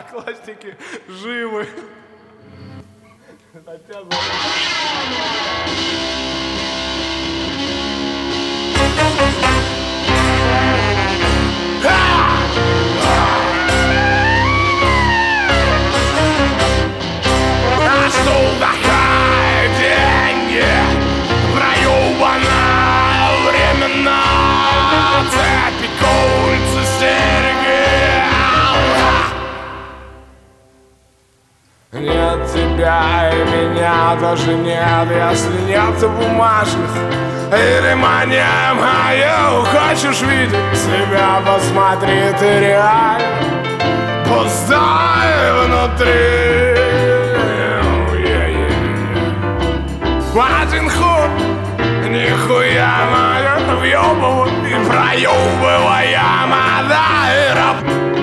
Одноклассники живы. Нет тебя и меня тоже нет, если нет бумажных и ремонем. Хочешь видеть себя, посмотри, ты реально пустой внутри. Один хуй, нихуя моя въебывай и проебывая мода и раб.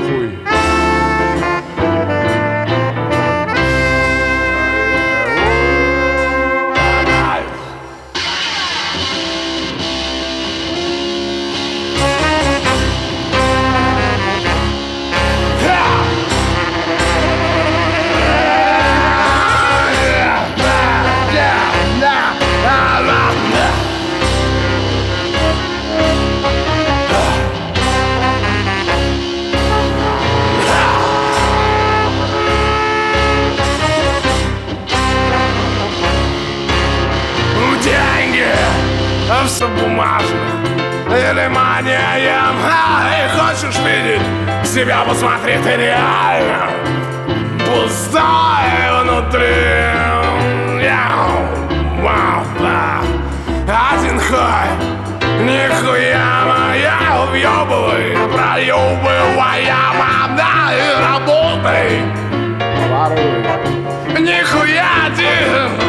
Все бумажных или манием. И хочешь видеть себя, посмотри, ты реально пустой внутри. Один хуй, нихуя моя, въебывай, проебывая мода и работай. Нихуя ты.